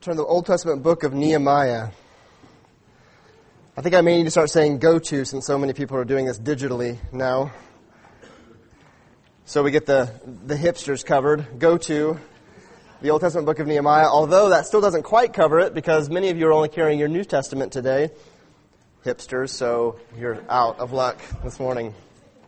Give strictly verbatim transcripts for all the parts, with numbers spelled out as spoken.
Turn to the Old Testament book of Nehemiah. I think I may need to start saying go to since so many people are doing this digitally now. So we get the, the hipsters covered. Go to the Old Testament book of Nehemiah, although that still doesn't quite cover it because many of you are only carrying your New Testament today. Hipsters, so you're out of luck this morning.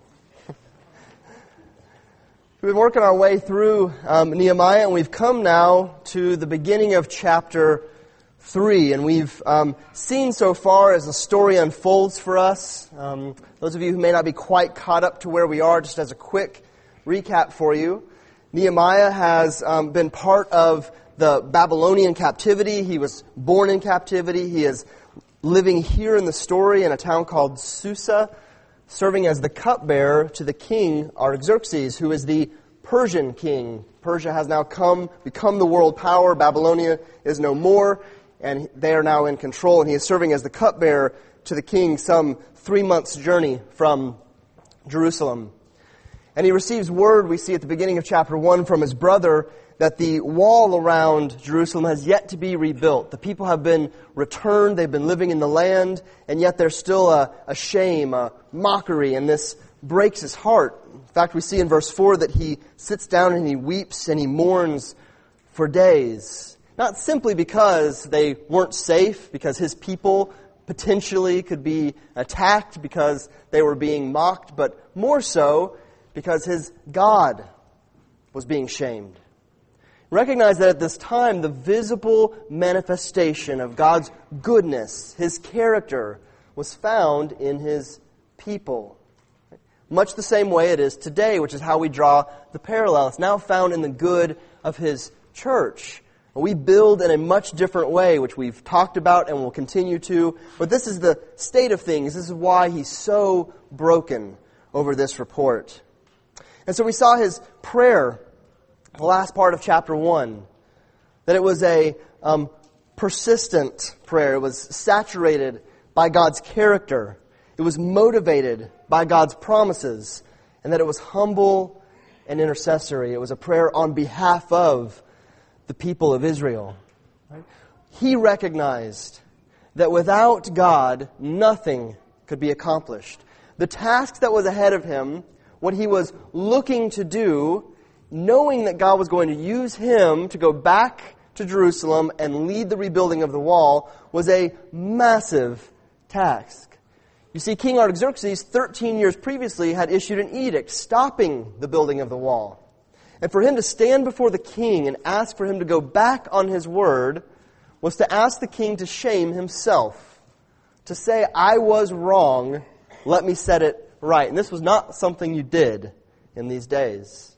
We've been working our way through um, Nehemiah, and we've come now to the beginning of chapter three. And we've um, seen so far as the story unfolds for us. Um, those of you who may not be quite caught up to where we are, just as a quick recap for you, Nehemiah has um, been part of the Babylonian captivity. He was born in captivity. He is living here in the story in a town called Susa, serving as the cupbearer to the king Artaxerxes, who is the Persian king. Persia has now come, become the world power. Babylonia is no more, and they are now in control. And he is serving as the cupbearer to the king, some three months' journey from Jerusalem. And he receives word, we see at the beginning of chapter one, from his brother, that the wall around Jerusalem has yet to be rebuilt. The people have been returned, they've been living in the land, and yet there's still a, a shame, a mockery, and this breaks his heart. In fact, we see in verse four that he sits down and he weeps and he mourns for days. Not simply because they weren't safe, because his people potentially could be attacked, because they were being mocked, but more so because his God was being shamed. Recognize that at this time, the visible manifestation of God's goodness, His character, was found in His people. Much the same way it is today, which is how we draw the parallel. It's now found in the good of His church. We build in a much different way, which we've talked about and will continue to. But this is the state of things. This is why he's so broken over this report. And so we saw his prayer, the last part of chapter one, that it was a um, persistent prayer. It was saturated by God's character. It was motivated by God's promises, and that it was humble and intercessory. It was a prayer on behalf of the people of Israel. Right? He recognized that without God, nothing could be accomplished. The task that was ahead of him, what he was looking to do, knowing that God was going to use him to go back to Jerusalem and lead the rebuilding of the wall, was a massive task. You see, King Artaxerxes, thirteen years previously, had issued an edict stopping the building of the wall. And for him to stand before the king and ask for him to go back on his word was to ask the king to shame himself, to say, I was wrong, let me set it right. And this was not something you did in these days.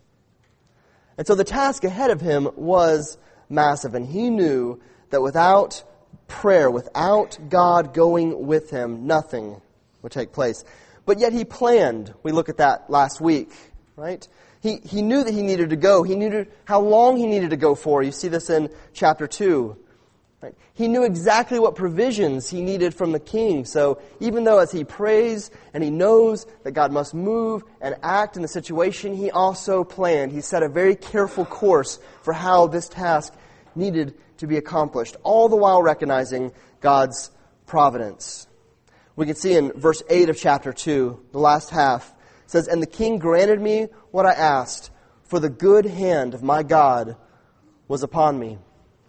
And so the task ahead of him was massive, and he knew that without prayer, without God going with him, nothing would take place. But yet he planned. We looked at that last week, right? He he knew that he needed to go. He knew how long he needed to go for. You see this in chapter two. Right? He knew exactly what provisions he needed from the king. So even though as he prays and he knows that God must move and act in the situation, he also planned. He set a very careful course for how this task needed to be accomplished, all the while recognizing God's providence. We can see in verse eight of chapter two, the last half, it says, And the king granted me what I asked, for the good hand of my God was upon me.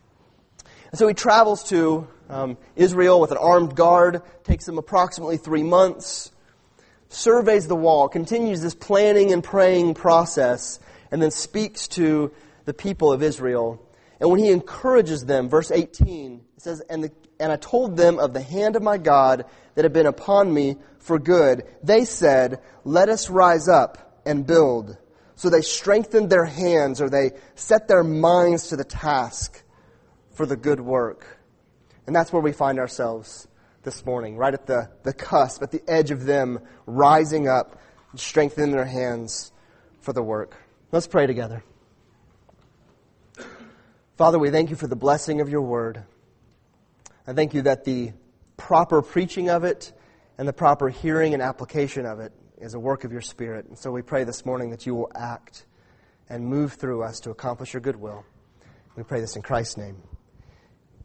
And so he travels to um, Israel with an armed guard, takes him approximately three months, surveys the wall, continues this planning and praying process, and then speaks to the people of Israel. And when he encourages them, verse eighteen, it says, And the And I told them of the hand of my God that had been upon me for good. They said, Let us rise up and build. So they strengthened their hands, or they set their minds to the task for the good work. And that's where we find ourselves this morning, right at the, the cusp, at the edge of them rising up and strengthening their hands for the work. Let's pray together. Father, we thank you for the blessing of your word. I thank you that the proper preaching of it and the proper hearing and application of it is a work of your Spirit. And so we pray this morning that you will act and move through us to accomplish your good will. We pray this in Christ's name.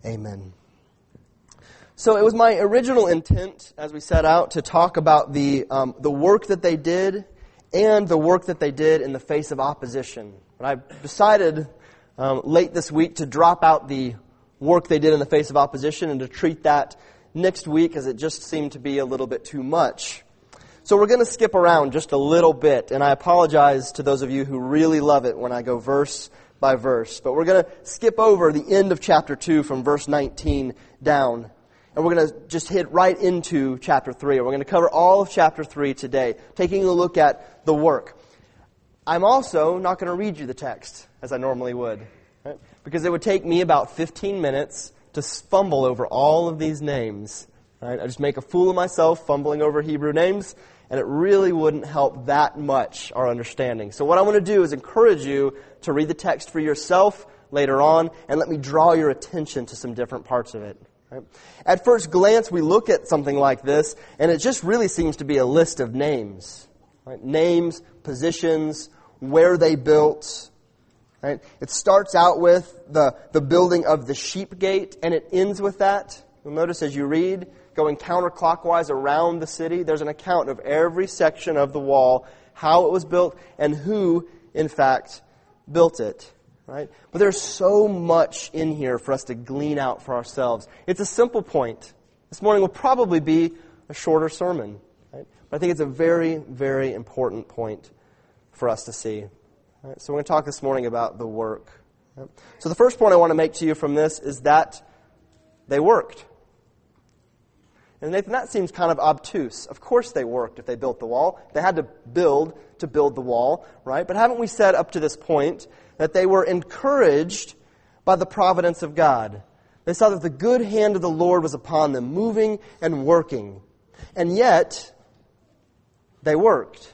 Amen. So it was my original intent, as we set out, to talk about the um, the work that they did and the work that they did in the face of opposition. But I decided um, late this week to drop out the work they did in the face of opposition and to treat that next week, as it just seemed to be a little bit too much. So we're going to skip around just a little bit, and I apologize to those of you who really love it when I go verse by verse. But we're going to skip over the end of chapter two from verse nineteen down. And we're going to just hit right into chapter three. And we're going to cover all of chapter three today, taking a look at the work. I'm also not going to read you the text, as I normally would, right? Because it would take me about fifteen minutes to fumble over all of these names. Right? I just make a fool of myself fumbling over Hebrew names, and it really wouldn't help that much our understanding. So what I want to do is encourage you to read the text for yourself later on, and let me draw your attention to some different parts of it. Right? At first glance, we look at something like this, and it just really seems to be a list of names. Right? Names, positions, where they built. Right? It starts out with the, the building of the sheep gate, and it ends with that. You'll notice as you read, going counterclockwise around the city, there's an account of every section of the wall, how it was built, and who, in fact, built it. Right? But there's so much in here for us to glean out for ourselves. It's a simple point. This morning will probably be a shorter sermon. Right? But I think it's a very, very important point for us to see. Right, so we're going to talk this morning about the work. Right? So the first point I want to make to you from this is that they worked. And Nathan, that seems kind of obtuse. Of course they worked if they built the wall. They had to build to build the wall, right? But haven't we said up to this point that they were encouraged by the providence of God? They saw that the good hand of the Lord was upon them, moving and working. And yet, they worked.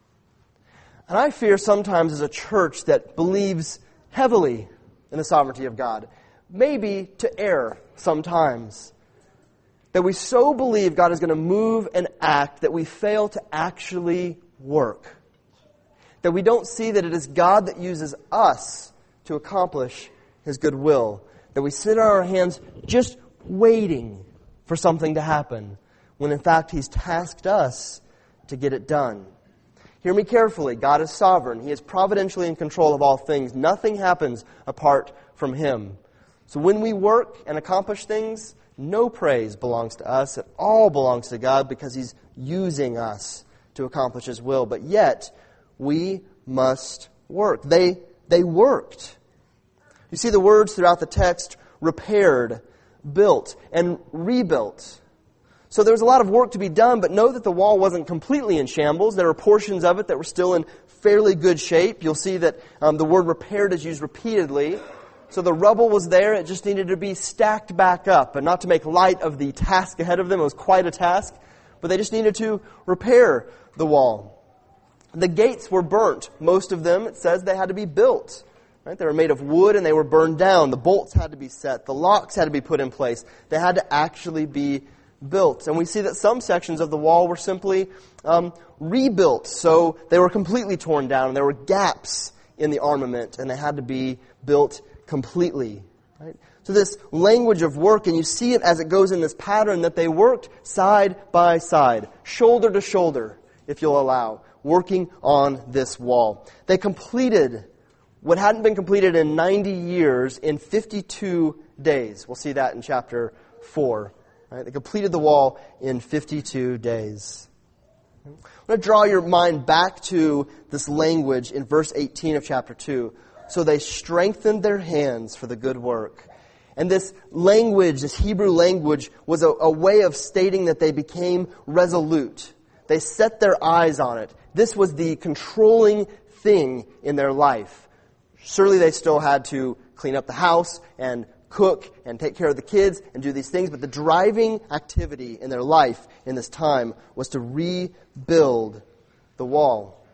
And I fear sometimes as a church that believes heavily in the sovereignty of God, maybe to err sometimes, that we so believe God is going to move and act that we fail to actually work. That we don't see that it is God that uses us to accomplish His good will. That we sit on our hands just waiting for something to happen, when in fact He's tasked us to get it done. Hear me carefully. God is sovereign. He is providentially in control of all things. Nothing happens apart from Him. So when we work and accomplish things, no praise belongs to us. It all belongs to God because He's using us to accomplish His will. But yet, we must work. They, they worked. You see the words throughout the text: repaired, built, and rebuilt. So there was a lot of work to be done, but know that the wall wasn't completely in shambles. There were portions of it that were still in fairly good shape. You'll see that um, the word repaired is used repeatedly. So the rubble was there. It just needed to be stacked back up. And not to make light of the task ahead of them. It was quite a task. But they just needed to repair the wall. The gates were burnt. Most of them, it says, they had to be built. Right? They were made of wood and they were burned down. The bolts had to be set. The locks had to be put in place. They had to actually be built. And we see that some sections of the wall were simply um, rebuilt. So they were completely torn down. And there were gaps in the armament, and they had to be built completely. Right? So this language of work, and you see it as it goes in this pattern, that they worked side by side, shoulder to shoulder, if you'll allow, working on this wall. They completed what hadn't been completed in ninety years in fifty-two days. We'll see that in chapter four. Right? They completed the wall in fifty-two days. I'm going to draw your mind back to this language in verse eighteen of chapter two. So they strengthened their hands for the good work. And this language, this Hebrew language, was a, a way of stating that they became resolute. They set their eyes on it. This was the controlling thing in their life. Surely they still had to clean up the house and cook and take care of the kids and do these things, but the driving activity in their life in this time was to rebuild the wall.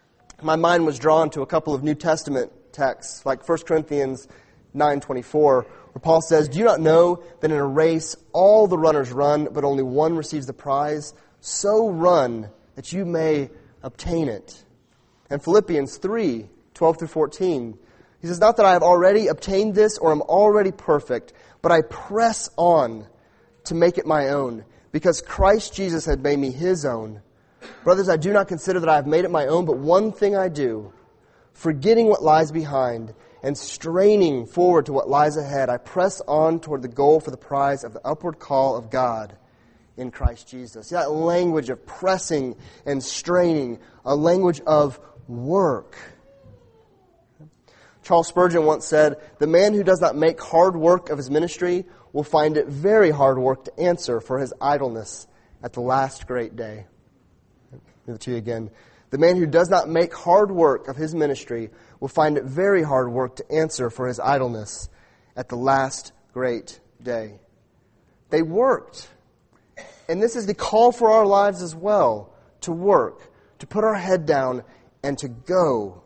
My mind was drawn to a couple of New Testament texts, like First Corinthians nine twenty-four, where Paul says, "Do you not know that in a race all the runners run, but only one receives the prize? So run that you may obtain it." And Philippians three twelve through fourteen, he says, "Not that I have already obtained this or am already perfect, but I press on to make it my own, because Christ Jesus had made me His own. Brothers, I do not consider that I have made it my own, but one thing I do, forgetting what lies behind and straining forward to what lies ahead, I press on toward the goal for the prize of the upward call of God in Christ Jesus. See, that language of pressing and straining, a language of work. Charles Spurgeon once said, "The man who does not make hard work of his ministry will find it very hard work to answer for his idleness at the last great day." I'll give it to you again. The man who does not make hard work of his ministry will find it very hard work to answer for his idleness at the last great day. They worked. And this is the call for our lives as well, to work, to put our head down and to go.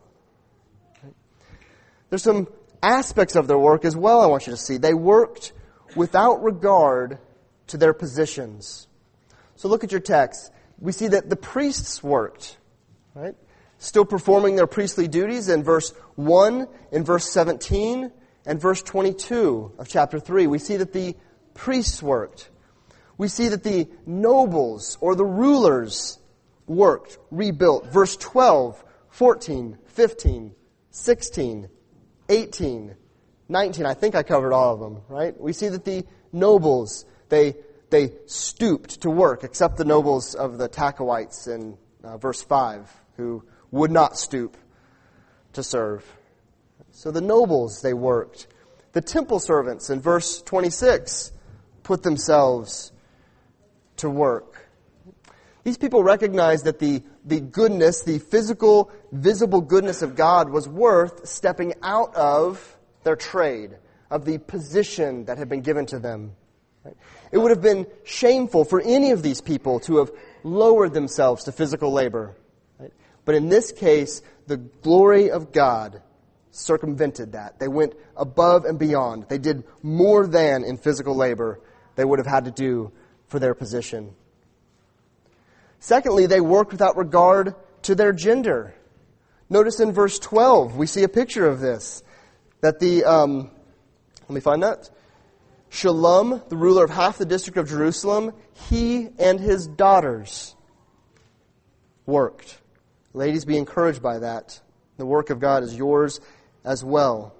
There's some aspects of their work as well I want you to see. They worked without regard to their positions. So look at your text. We see that the priests worked, right? Still performing their priestly duties in verse one, in verse seventeen, and verse twenty-two of chapter three. We see that the priests worked. We see that the nobles or the rulers worked, rebuilt. Verse twelve, fourteen, fifteen, sixteen, eighteen, nineteen. I think I covered all of them, right? We see that the nobles, they they stooped to work, except the nobles of the Tachewites in uh, verse five, who would not stoop to serve. So the nobles, they worked. The temple servants in verse twenty-six put themselves to work. These people recognized that the, the goodness, the physical, visible goodness of God was worth stepping out of their trade, of the position that had been given to them. Right? It would have been shameful for any of these people to have lowered themselves to physical labor. Right? But in this case, the glory of God circumvented that. They went above and beyond. They did more than in physical labor they would have had to do for their position. Secondly, they worked without regard to their gender. Notice in verse twelve, we see a picture of this. That the, um, let me find that. Shallum, the ruler of half the district of Jerusalem, he and his daughters worked. Ladies, be encouraged by that. The work of God is yours as well.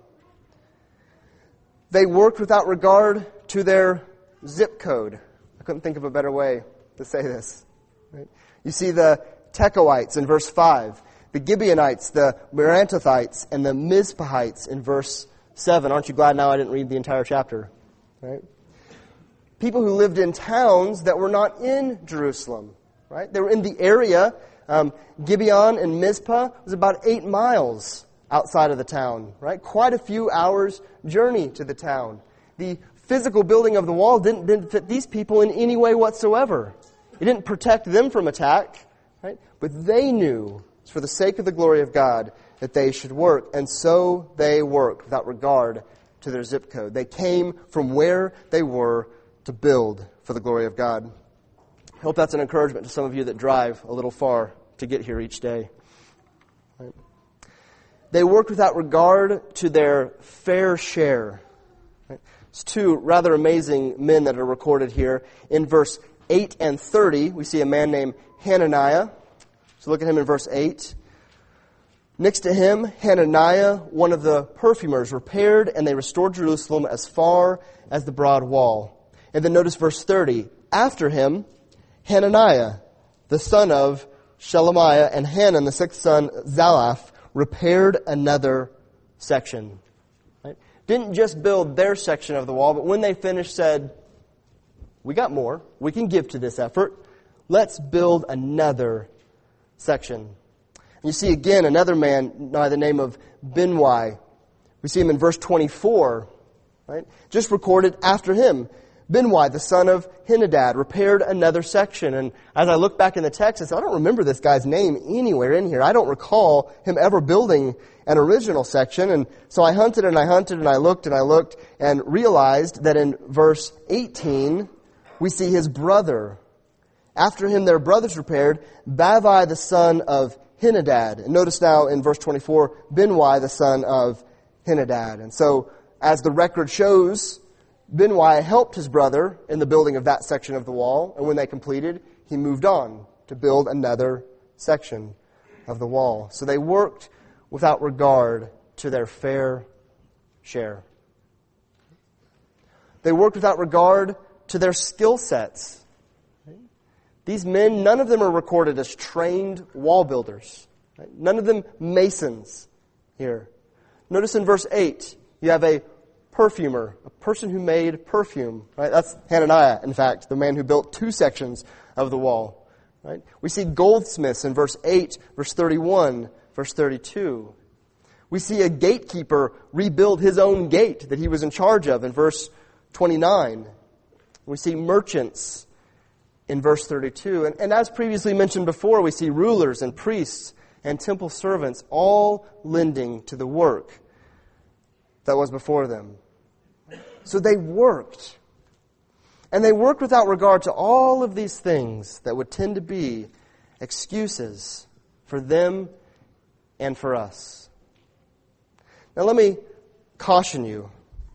They worked without regard to their zip code. I couldn't think of a better way to say this. Right? You see the Tekoites in verse five, the Gibeonites, the Merantothites, and the Mizpahites in verse seven. Aren't you glad now I didn't read the entire chapter? Right? People who lived in towns that were not in Jerusalem. Right? They were in the area. Um, Gibeon and Mizpah was about eight miles outside of the town. Right? Quite a few hours' journey to the town. The physical building of the wall didn't benefit these people in any way whatsoever. It didn't protect them from attack, right? But they knew, it's for the sake of the glory of God, that they should work. And so they worked without regard to their zip code. They came from where they were to build for the glory of God. I hope that's an encouragement to some of you that drive a little far to get here each day. Right? They worked without regard to their fair share. Right? It's two rather amazing men that are recorded here. In verse eight and thirty, we see a man named Hananiah. So look at him in verse eight. Next to him, Hananiah, one of the perfumers, repaired and they restored Jerusalem as far as the broad wall. And then notice verse thirty. After him, Hananiah, the son of Shelemiah, and Hanan, the sixth son, Zalaph, repaired another section. Right? Didn't just build their section of the wall, but when they finished said, we got more. We can give to this effort. Let's build another section. And you see again another man by the name of Binwai. We see him in verse twenty-four, right? Just recorded after him. Binwai, the son of Henadad, repaired another section. And as I look back in the text, I said, I don't remember this guy's name anywhere in here. I don't recall him ever building an original section. And so I hunted and I hunted and I looked and I looked and realized that in verse eighteen, we see his brother. After him, their brothers repaired, Bavai, the son of Henadad. And notice now in verse twenty-four, Binwai, the son of Henadad. And so, as the record shows, Benaiah helped his brother in the building of that section of the wall, and when they completed, he moved on to build another section of the wall. So they worked without regard to their fair share. They worked without regard to their skill sets. These men, none of them are recorded as trained wall builders. None of them masons here. Notice in verse eight, you have a perfumer, a person who made perfume. Right? That's Hananiah, in fact, the man who built two sections of the wall. Right? We see goldsmiths in verse eight, verse thirty-one, verse thirty-two. We see a gatekeeper rebuild his own gate that he was in charge of in verse twenty-nine. We see merchants in verse thirty-two. And, and as previously mentioned before, we see rulers and priests and temple servants all lending to the work that was before them. So they worked. And they worked without regard to all of these things that would tend to be excuses for them and for us. Now let me caution you.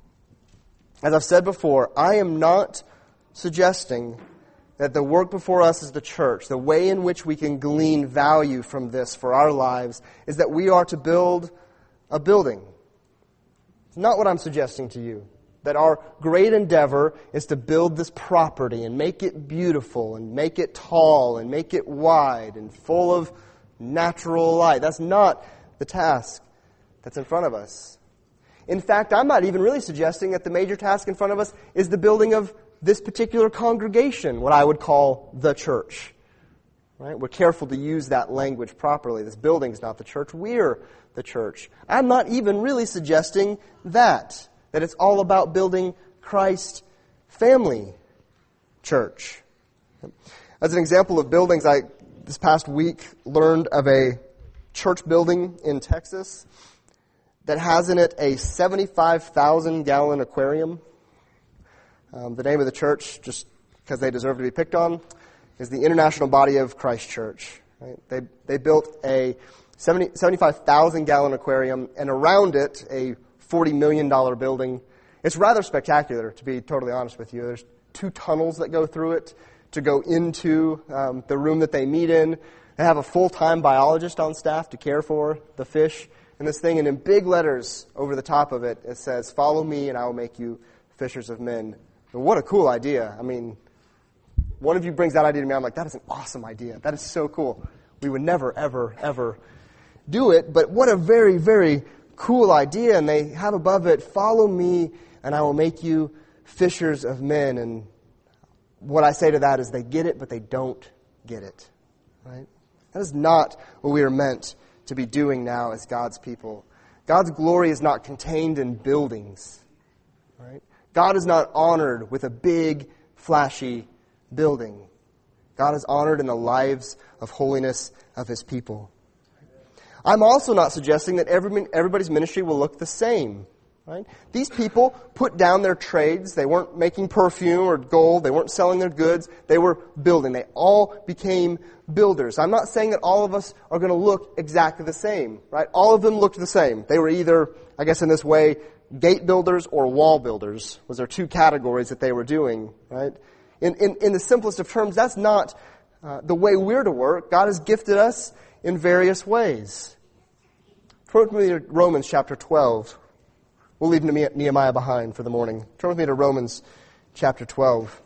As I've said before, I am not suggesting that the work before us as the church, the way in which we can glean value from this for our lives, is that we are to build a building. It's not what I'm suggesting to you. That our great endeavor is to build this property and make it beautiful and make it tall and make it wide and full of natural light. That's not the task that's in front of us. In fact, I'm not even really suggesting that the major task in front of us is the building of this particular congregation, what I would call the church. Right? We're careful to use that language properly. This building is not the church. We're the church. I'm not even really suggesting that, that it's all about building Christ family church. As an example of buildings, I this past week learned of a church building in Texas that has in it a seventy-five thousand gallon aquarium. Um, the name of the church, just because they deserve to be picked on, is the International Body of Christ Church. Right? They they built a seventy, seventy-five thousand gallon aquarium, and around it a forty million dollars building. It's rather spectacular, to be totally honest with you. There's two tunnels that go through it to go into um, the room that they meet in. They have a full-time biologist on staff to care for the fish in this thing, and in big letters over the top of it, it says, "Follow me and I will make you fishers of men." But what a cool idea. I mean, one of you brings that idea to me, I'm like, that is an awesome idea. That is so cool. We would never, ever, ever do it, but what a very, very cool idea. And they have above it, "Follow me and I will make you fishers of men." And what I say to that is they get it, but they don't get it. Right? That is not what we are meant to be doing now as God's people. God's glory is not contained in buildings. Right? God is not honored with a big, flashy building. God is honored in the lives of holiness of His people. I'm also not suggesting that every, everybody's ministry will look the same. Right? These people put down their trades. They weren't making perfume or gold. They weren't selling their goods. They were building. They all became builders. I'm not saying that all of us are going to look exactly the same. Right? All of them looked the same. They were either, I guess in this way, gate builders or wall builders was their two categories that they were doing. Right? In, in, in the simplest of terms, that's not uh, the way we're to work. God has gifted us in various ways. Turn with me to Romans chapter twelve. We'll leave Nehemiah behind for the morning. Turn with me to Romans chapter twelve.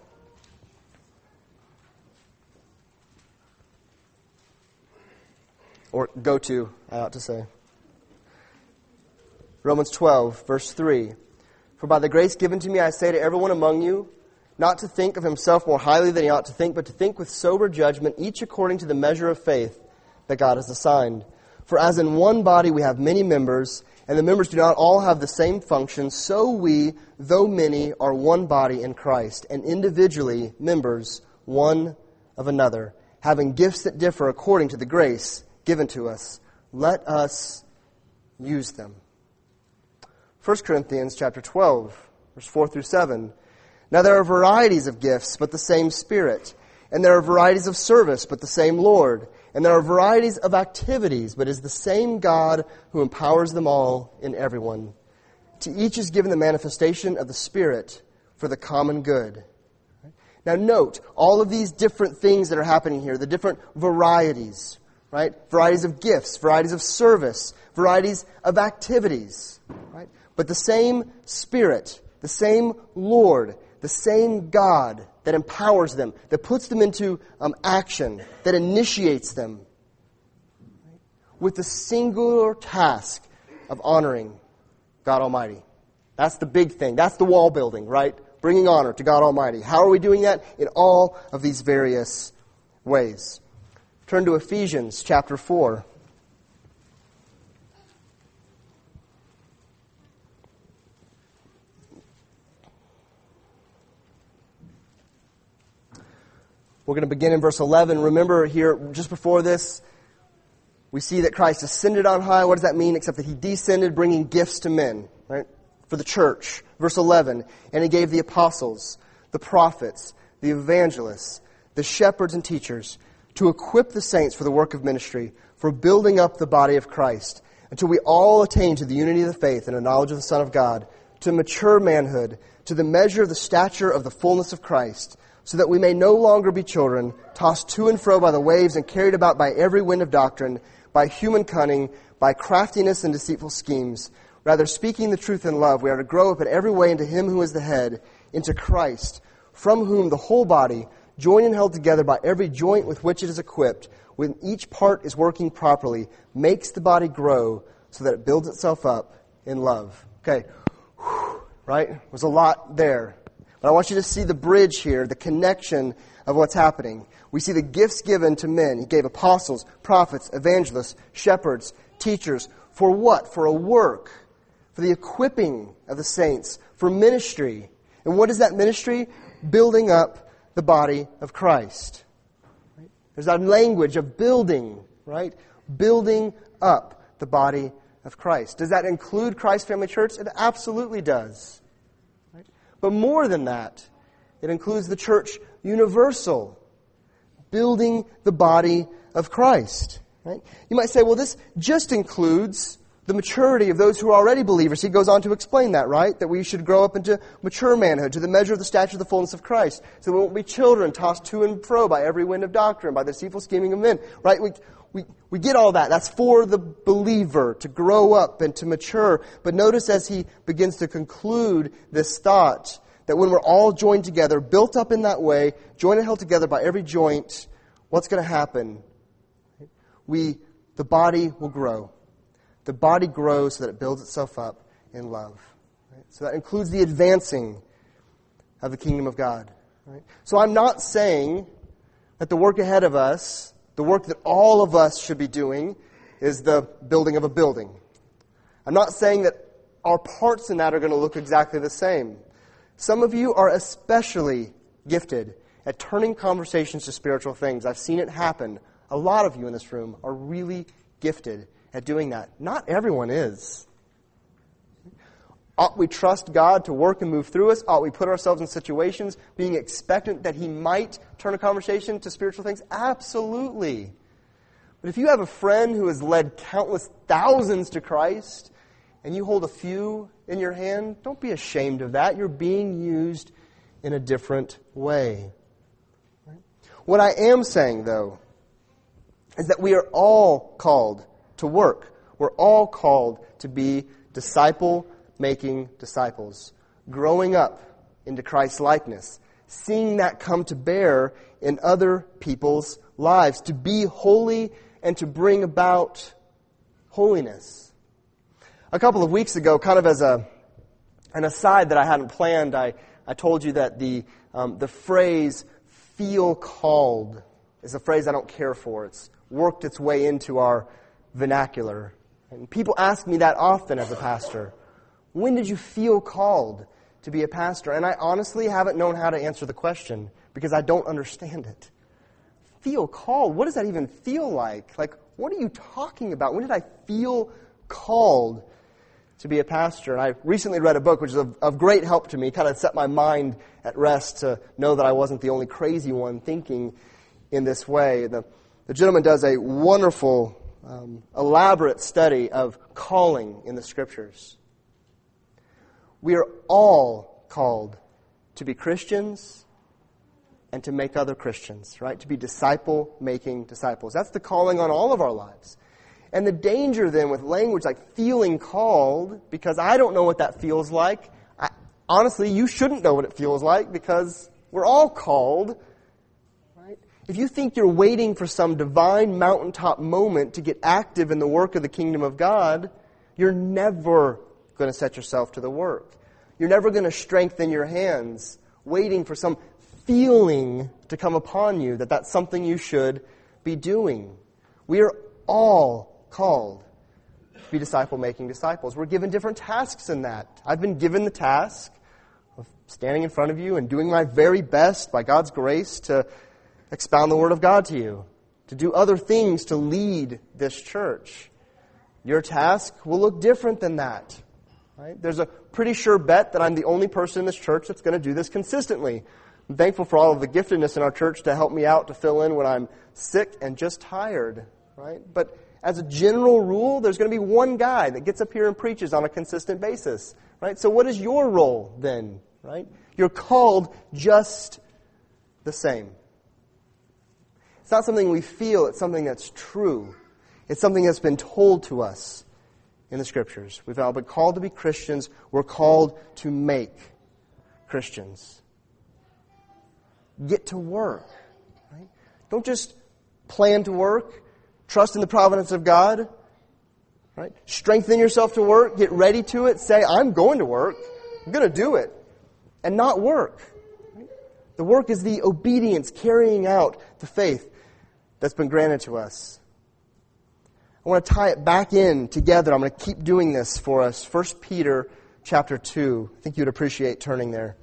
Or go to, I ought to say. Romans twelve, verse three. "For by the grace given to me I say to everyone among you, not to think of himself more highly than he ought to think, but to think with sober judgment, each according to the measure of faith that God has assigned. For as in one body we have many members, and the members do not all have the same function, so we, though many, are one body in Christ, and individually members one of another, having gifts that differ according to the grace given to us. Let us use them." First Corinthians chapter twelve, verse four through seven. "Now there are varieties of gifts, but the same Spirit. And there are varieties of service, but the same Lord. And there are varieties of activities, but it is the same God who empowers them all in everyone. To each is given the manifestation of the Spirit for the common good. Now note, all of these different things that are happening here, the different varieties, right? Varieties of gifts, varieties of service, varieties of activities, right? But the same Spirit, the same Lord, the same God that empowers them, that puts them into um, action, that initiates them, right? With the singular task of honoring God Almighty. That's the big thing. That's the wall building, right? Bringing honor to God Almighty. How are we doing that? In all of these various ways. Turn to Ephesians chapter four. We're going to begin in verse eleven. Remember here, just before this, we see that Christ ascended on high. What does that mean? Except that He descended bringing gifts to men, right? For the church. Verse eleven, and He gave the apostles, the prophets, the evangelists, the shepherds and teachers to equip the saints for the work of ministry, for building up the body of Christ, until we all attain to the unity of the faith and a knowledge of the Son of God, to mature manhood, to the measure of the stature of the fullness of Christ, so that we may no longer be children, tossed to and fro by the waves and carried about by every wind of doctrine, by human cunning, by craftiness and deceitful schemes. Rather, speaking the truth in love, we are to grow up in every way into Him who is the head, into Christ, from whom the whole body, joined and held together by every joint with which it is equipped, when each part is working properly, makes the body grow so that it builds itself up in love. Okay, whew, right? There's a lot there. But I want you to see the bridge here, the connection of what's happening. We see the gifts given to men. He gave apostles, prophets, evangelists, shepherds, teachers. For what? For a work. For the equipping of the saints. For ministry. And what is that ministry? Building up the body of Christ. Right? There's that language of building, right? Building up the body of Christ. Does that include Christ Family Church? It absolutely does. Right? But more than that, it includes the church universal. Building the body of Christ. Right? You might say, well, this just includes the maturity of those who are already believers. He goes on to explain that, right? That we should grow up into mature manhood, to the measure of the stature of the fullness of Christ. So we won't be children tossed to and fro by every wind of doctrine, by the deceitful scheming of men. Right? We, we, we get all that. That's for the believer to grow up and to mature. But notice as he begins to conclude this thought, that when we're all joined together, built up in that way, joined and held together by every joint, what's going to happen? We, the body will grow. The body grows so that it builds itself up in love. Right? So that includes the advancing of the kingdom of God. Right? So I'm not saying that the work ahead of us, the work that all of us should be doing, is the building of a building. I'm not saying that our parts in that are going to look exactly the same. Some of you are especially gifted at turning conversations to spiritual things. I've seen it happen. A lot of you in this room are really gifted at doing that. Not everyone is. Ought we trust God to work and move through us? Ought we put ourselves in situations being expectant that He might turn a conversation to spiritual things? Absolutely. But if you have a friend who has led countless thousands to Christ, and you hold a few in your hand, don't be ashamed of that. You're being used in a different way. What I am saying, though, is that we are all called to work. We're all called to be disciple-making disciples, growing up into Christ's likeness, seeing that come to bear in other people's lives, to be holy and to bring about holiness. A couple of weeks ago, kind of as a an aside that I hadn't planned, I, I told you that the um, the phrase "feel called" is a phrase I don't care for. It's worked its way into our vernacular. And people ask me that often as a pastor. When did you feel called to be a pastor? And I honestly haven't known how to answer the question because I don't understand it. Feel called? What does that even feel like? Like, what are you talking about? When did I feel called to be a pastor? And I recently read a book which is of, of great help to me, kind of set my mind at rest to know that I wasn't the only crazy one thinking in this way. The, the gentleman does a wonderful, um, elaborate study of calling in the Scriptures. We are all called to be Christians and to make other Christians, right? To be disciple-making disciples. That's the calling on all of our lives. And the danger then with language like feeling called, because I don't know what that feels like. I, honestly, you shouldn't know what it feels like because we're all called, right? If you think you're waiting for some divine mountaintop moment to get active in the work of the kingdom of God, you're never going to set yourself to the work. You're never going to strengthen your hands waiting for some feeling to come upon you that that's something you should be doing. We are all called to be disciple-making disciples. We're given different tasks in that. I've been given the task of standing in front of you and doing my very best by God's grace to expound the Word of God to you, to do other things to lead this church. Your task will look different than that. Right? There's a pretty sure bet that I'm the only person in this church that's going to do this consistently. I'm thankful for all of the giftedness in our church to help me out to fill in when I'm sick and just tired. Right? But as a general rule, there's going to be one guy that gets up here and preaches on a consistent basis. Right? So what is your role then? Right? You're called just the same. It's not something we feel, it's something that's true. It's something that's been told to us in the Scriptures. We've all been called to be Christians. We're called to make Christians. Get to work. Right? Don't just plan to work. Trust in the providence of God. Right? Strengthen yourself to work. Get ready to it. Say, I'm going to work. I'm going to do it. And not work. Right? The work is the obedience, carrying out the faith that's been granted to us. I want to tie it back in together. I'm going to keep doing this for us. First Peter chapter two. I think you'd appreciate turning there.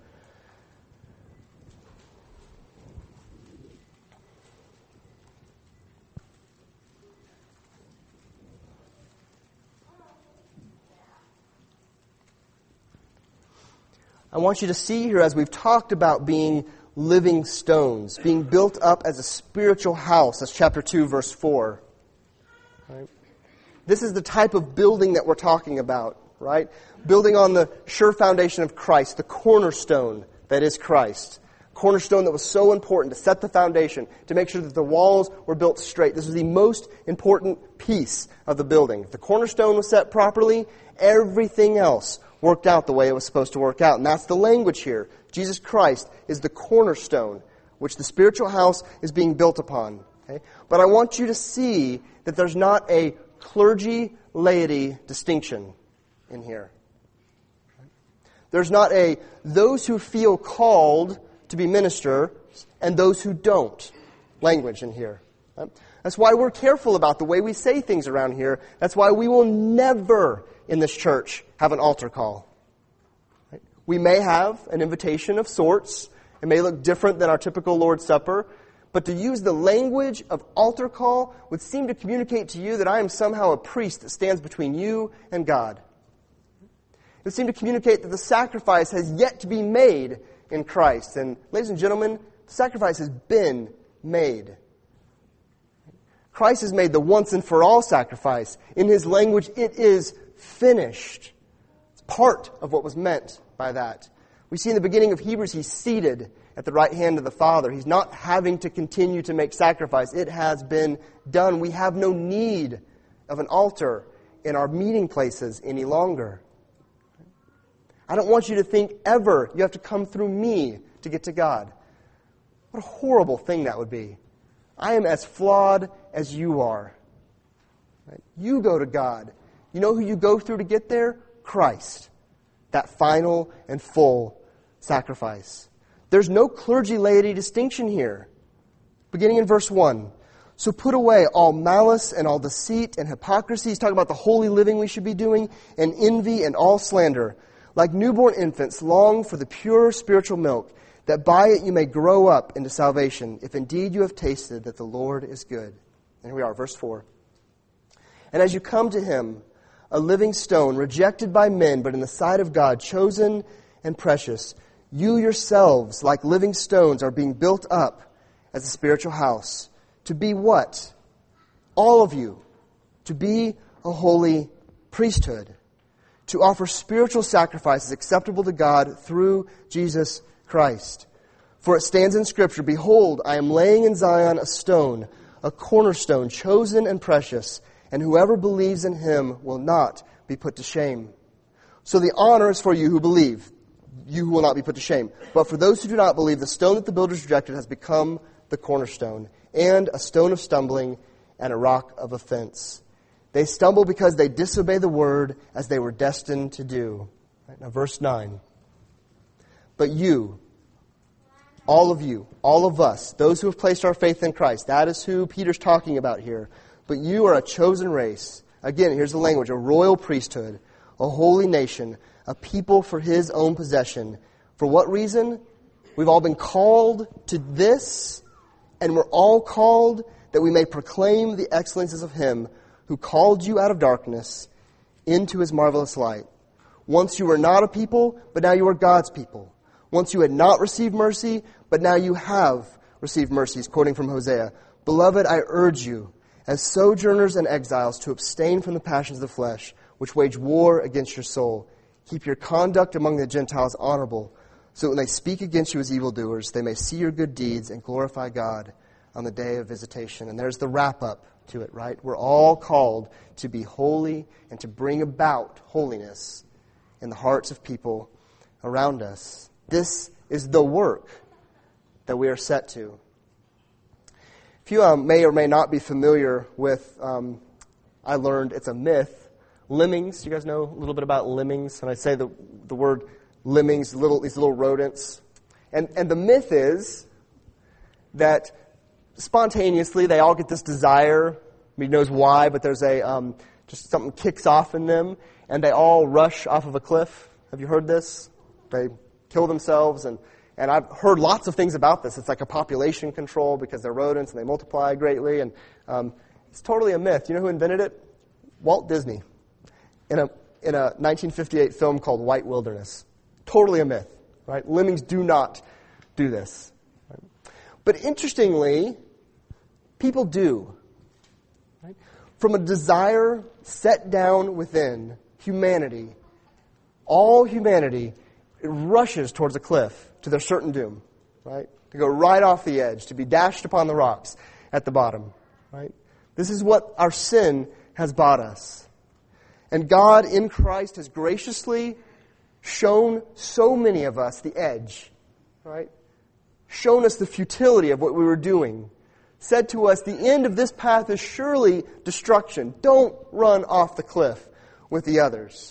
I want you to see here, as we've talked about being living stones, being built up as a spiritual house. That's chapter two, verse four. Right? This is the type of building that we're talking about, right? Building on the sure foundation of Christ, the cornerstone that is Christ. Cornerstone that was so important to set the foundation, to make sure that the walls were built straight. This was the most important piece of the building. If the cornerstone was set properly, everything else worked out the way it was supposed to work out. And that's the language here. Jesus Christ is the cornerstone, which the spiritual house is being built upon. Okay? But I want you to see that there's not a clergy-laity distinction in here. There's not a those who feel called to be ministers and those who don't language in here. Right? That's why we're careful about the way we say things around here. That's why we will never in this church have an altar call. Right? We may have an invitation of sorts. It may look different than our typical Lord's Supper. But to use the language of altar call would seem to communicate to you that I am somehow a priest that stands between you and God. It would seem to communicate that the sacrifice has yet to be made in Christ. And ladies and gentlemen, the sacrifice has been made. Christ has made the once and for all sacrifice. In His language, it is finished. It's part of what was meant by that. We see in the beginning of Hebrews, He's seated at the right hand of the Father. He's not having to continue to make sacrifice. It has been done. We have no need of an altar in our meeting places any longer. I don't want you to think ever you have to come through me to get to God. What a horrible thing that would be. I am as flawed as you are. Right? You go to God. You know who you go through to get there? Christ. That final and full sacrifice. There's no clergy-laity distinction here. Beginning in verse one. So put away all malice and all deceit and hypocrisy. He's talking about the holy living we should be doing, and envy and all slander. Like newborn infants, long for the pure spiritual milk, that by it you may grow up into salvation, if indeed you have tasted that the Lord is good. And here we are, verse four. And as you come to Him, a living stone, rejected by men, but in the sight of God, chosen and precious, you yourselves, like living stones, are being built up as a spiritual house. To be what? All of you. To be a holy priesthood. To offer spiritual sacrifices acceptable to God through Jesus Christ. For it stands in Scripture, Behold, I am laying in Zion a stone, a cornerstone, chosen and precious, and whoever believes in him will not be put to shame. So the honor is for you who believe, you who will not be put to shame. But for those who do not believe, the stone that the builders rejected has become the cornerstone, and a stone of stumbling and a rock of offense. They stumble because they disobey the word as they were destined to do. Right, now verse nine. But you, all of you, all of us, those who have placed our faith in Christ, that is who Peter's talking about here. But you are a chosen race. Again, here's the language, a royal priesthood, a holy nation, a people for his own possession. For what reason? We've all been called to this, and we're all called that we may proclaim the excellences of him who called you out of darkness into his marvelous light. Once you were not a people, but now you are God's people. Once you had not received mercy, but now you have received mercies, quoting from Hosea. Beloved, I urge you, as sojourners and exiles, to abstain from the passions of the flesh, which wage war against your soul. Keep your conduct among the Gentiles honorable, so that when they speak against you as evildoers, they may see your good deeds and glorify God on the day of visitation. And there's the wrap-up to it, right? We're all called to be holy and to bring about holiness in the hearts of people around us. This is the work that we are set to. If you um, may or may not be familiar with, um, I learned it's a myth, lemmings. Do you guys know a little bit about lemmings? And I say the the word lemmings, little these little rodents. And and the myth is that spontaneously they all get this desire. He knows why, but there's a um, just something kicks off in them, and they all rush off of a cliff. Have you heard this? They kill themselves, and, and I've heard lots of things about this. It's like a population control because they're rodents and they multiply greatly, and um, it's totally a myth. You know who invented it? Walt Disney, in a in a nineteen fifty-eight film called White Wilderness. Totally a myth, right? Lemmings do not do this. Right? But interestingly, people do. Right? From a desire set down within humanity, all humanity, it rushes towards a cliff to their certain doom, right? To go right off the edge, to be dashed upon the rocks at the bottom, right? This is what our sin has bought us. And God in Christ has graciously shown so many of us the edge, right? Shown us the futility of what we were doing. Said to us, the end of this path is surely destruction. Don't run off the cliff with the others.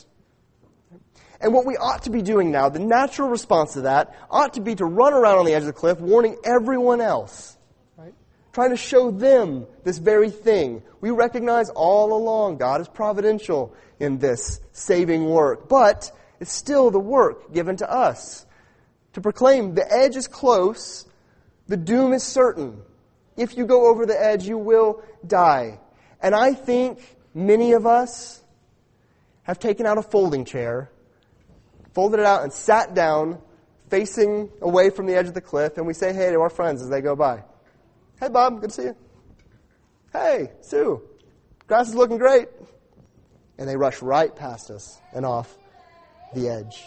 And what we ought to be doing now, the natural response to that, ought to be to run around on the edge of the cliff, warning everyone else, right? Trying to show them this very thing. We recognize all along God is providential in this saving work, but it's still the work given to us to proclaim the edge is close, the doom is certain. If you go over the edge, you will die. And I think many of us have taken out a folding chair, folded it out, and sat down, facing away from the edge of the cliff, and we say hey to our friends as they go by. Hey, Bob, good to see you. Hey, Sue, grass is looking great. And they rush right past us and off the edge.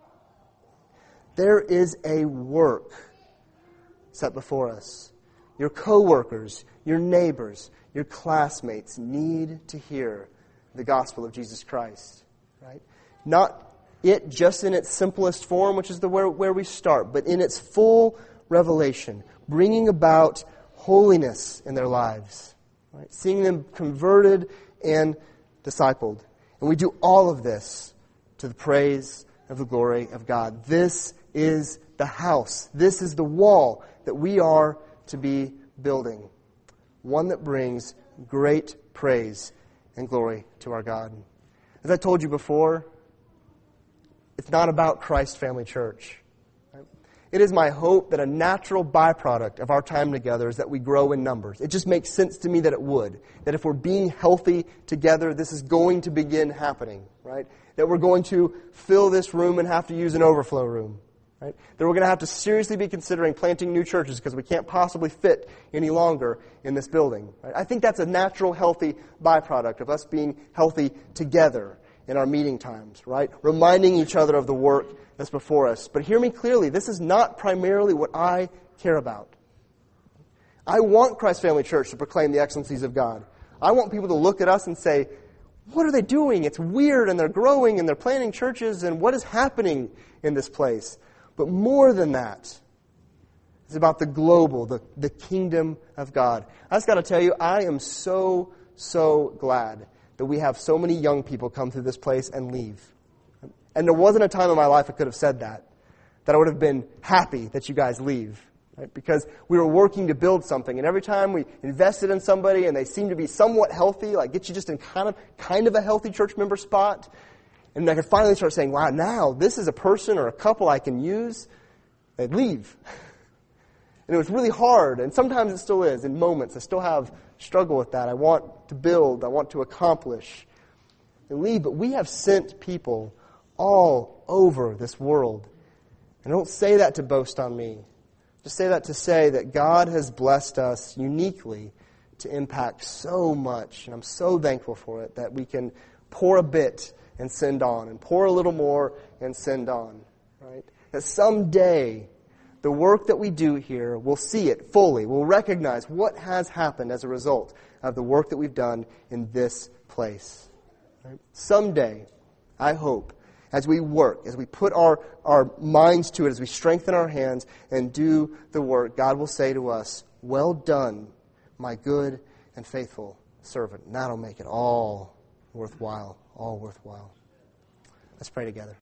There is a work set before us. Your coworkers, your neighbors, your classmates need to hear the gospel of Jesus Christ, right? Not it just in its simplest form, which is the where, where we start, but in its full revelation, bringing about holiness in their lives, right? Seeing them converted and discipled. And we do all of this to the praise of the glory of God. This is the house. This is the wall that we are to be building. One that brings great praise and glory to our God. As I told you before, it's not about Christ Family Church. Right? It is my hope that a natural byproduct of our time together is that we grow in numbers. It just makes sense to me that it would. That if we're being healthy together, this is going to begin happening. Right? That we're going to fill this room and have to use an overflow room. Right? That we're going to have to seriously be considering planting new churches because we can't possibly fit any longer in this building. Right? I think that's a natural, healthy byproduct of us being healthy together. in our meeting times, right? Reminding each other of the work that's before us. But hear me clearly, this is not primarily what I care about. I want Christ Family Church to proclaim the excellencies of God. I want people to look at us and say, what are they doing? It's weird, and they're growing, and they're planting churches, and what is happening in this place? But more than that, it's about the global, the, the kingdom of God. I just got to tell you, I am so, so glad that we have so many young people come through this place and leave. And there wasn't a time in my life I could have said that, that I would have been happy that you guys leave. Right? Because we were working to build something, and every time we invested in somebody and they seemed to be somewhat healthy, like get you just in kind of kind of a healthy church member spot, and I could finally start saying, wow, now this is a person or a couple I can use, they'd leave. And it was really hard, and sometimes it still is, in moments. I still have struggle with that. I want to build, I want to accomplish, and leave. But we have sent people all over this world. And I don't say that to boast on me. Just say that to say that God has blessed us uniquely to impact so much. And I'm so thankful for it that we can pour a bit and send on, and pour a little more and send on. Right? That someday the work that we do here, we'll see it fully. We'll recognize what has happened as a result of the work that we've done in this place. Right? Someday, I hope, as we work, as we put our, our minds to it, as we strengthen our hands and do the work, God will say to us, well done, my good and faithful servant. And that'll make it all worthwhile, all worthwhile. Let's pray together.